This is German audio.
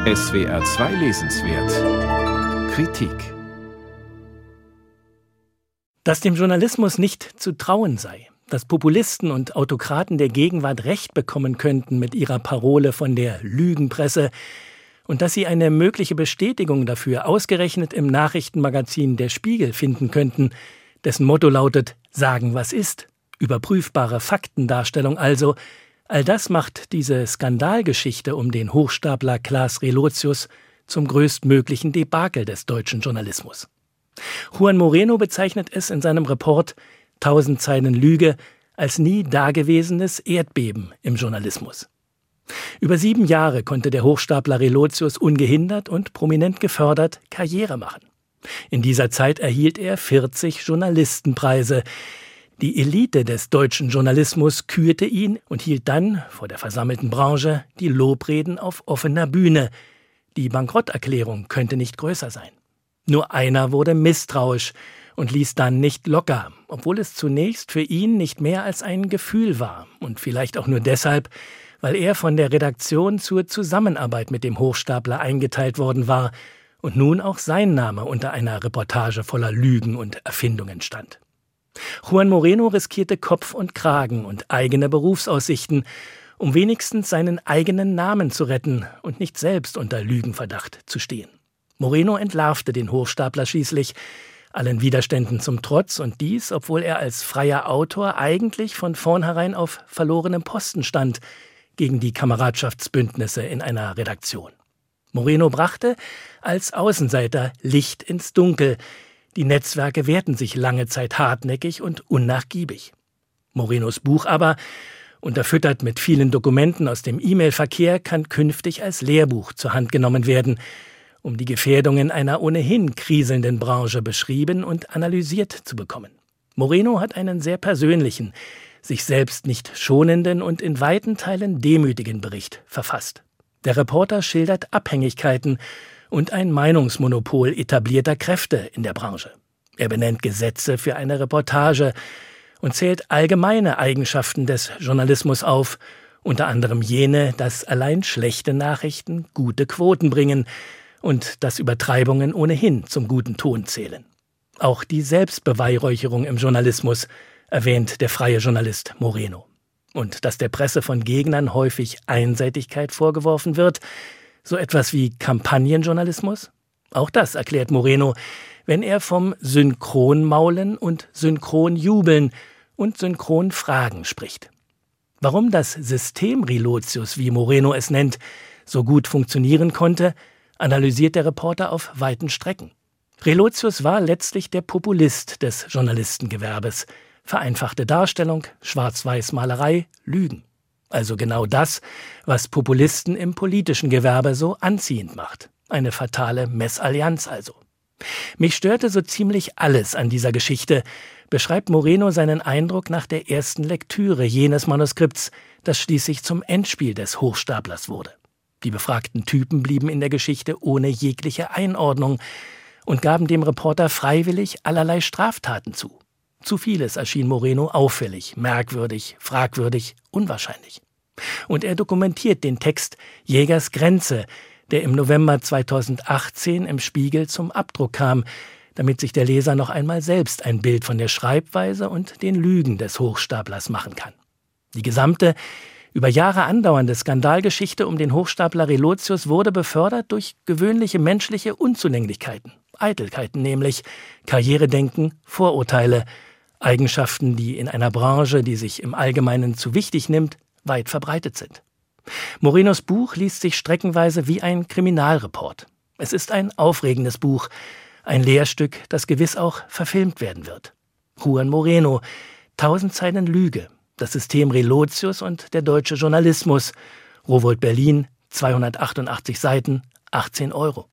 SWR 2 Lesenswert Kritik. Dass dem Journalismus nicht zu trauen sei, dass Populisten und Autokraten der Gegenwart Recht bekommen könnten mit ihrer Parole von der Lügenpresse und dass sie eine mögliche Bestätigung dafür ausgerechnet im Nachrichtenmagazin Der Spiegel finden könnten, dessen Motto lautet »Sagen, was ist«, überprüfbare Faktendarstellung also, all das macht diese Skandalgeschichte um den Hochstapler Klaas Relotius zum größtmöglichen Debakel des deutschen Journalismus. Juan Moreno bezeichnet es in seinem Report »1000 Zeilen Lüge« als nie dagewesenes Erdbeben im Journalismus. Über 7 Jahre konnte der Hochstapler Relotius ungehindert und prominent gefördert Karriere machen. In dieser Zeit erhielt er 40 Journalistenpreise. Die Elite des deutschen Journalismus kürte ihn und hielt dann vor der versammelten Branche die Lobreden auf offener Bühne. Die Bankrotterklärung könnte nicht größer sein. Nur einer wurde misstrauisch und ließ dann nicht locker, obwohl es zunächst für ihn nicht mehr als ein Gefühl war und vielleicht auch nur deshalb, weil er von der Redaktion zur Zusammenarbeit mit dem Hochstapler eingeteilt worden war und nun auch sein Name unter einer Reportage voller Lügen und Erfindungen stand. Juan Moreno riskierte Kopf und Kragen und eigene Berufsaussichten, um wenigstens seinen eigenen Namen zu retten und nicht selbst unter Lügenverdacht zu stehen. Moreno entlarvte den Hochstapler schließlich, allen Widerständen zum Trotz, und dies, obwohl er als freier Autor eigentlich von vornherein auf verlorenem Posten stand gegen die Kameradschaftsbündnisse in einer Redaktion. Moreno brachte als Außenseiter Licht ins Dunkel. Die Netzwerke wehrten sich lange Zeit hartnäckig und unnachgiebig. Morenos Buch aber, unterfüttert mit vielen Dokumenten aus dem E-Mail-Verkehr, kann künftig als Lehrbuch zur Hand genommen werden, um die Gefährdungen einer ohnehin kriselnden Branche beschrieben und analysiert zu bekommen. Moreno hat einen sehr persönlichen, sich selbst nicht schonenden und in weiten Teilen demütigen Bericht verfasst. Der Reporter schildert Abhängigkeiten und ein Meinungsmonopol etablierter Kräfte in der Branche. Er benennt Gesetze für eine Reportage und zählt allgemeine Eigenschaften des Journalismus auf, unter anderem jene, dass allein schlechte Nachrichten gute Quoten bringen und dass Übertreibungen ohnehin zum guten Ton zählen. Auch die Selbstbeweihräucherung im Journalismus erwähnt der freie Journalist Moreno. Und dass der Presse von Gegnern häufig Einseitigkeit vorgeworfen wird, so etwas wie Kampagnenjournalismus? Auch das erklärt Moreno, wenn er vom Synchronmaulen und Synchronjubeln und Synchronfragen spricht. Warum das System Relotius, wie Moreno es nennt, so gut funktionieren konnte, analysiert der Reporter auf weiten Strecken. Relotius war letztlich der Populist des Journalistengewerbes. Vereinfachte Darstellung, Schwarz-Weiß-Malerei, Lügen. Also genau das, was Populisten im politischen Gewerbe so anziehend macht. Eine fatale Messallianz also. Mich störte so ziemlich alles an dieser Geschichte, beschreibt Moreno seinen Eindruck nach der ersten Lektüre jenes Manuskripts, das schließlich zum Endspiel des Hochstaplers wurde. Die befragten Typen blieben in der Geschichte ohne jegliche Einordnung und gaben dem Reporter freiwillig allerlei Straftaten zu. Zu vieles erschien Moreno auffällig, merkwürdig, fragwürdig, unwahrscheinlich. Und er dokumentiert den Text »Jägers Grenze«, der im November 2018 im Spiegel zum Abdruck kam, damit sich der Leser noch einmal selbst ein Bild von der Schreibweise und den Lügen des Hochstaplers machen kann. Die gesamte, über Jahre andauernde Skandalgeschichte um den Hochstapler Relotius wurde befördert durch gewöhnliche menschliche Unzulänglichkeiten, Eitelkeiten nämlich, Karrieredenken, Vorurteile, Eigenschaften, die in einer Branche, die sich im Allgemeinen zu wichtig nimmt, weit verbreitet sind. Morenos Buch liest sich streckenweise wie ein Kriminalreport. Es ist ein aufregendes Buch, ein Lehrstück, das gewiss auch verfilmt werden wird. Juan Moreno, 1000 Zeilen Lüge, das System Relotius und der deutsche Journalismus, Rowohlt Berlin, 288 Seiten, 18 €.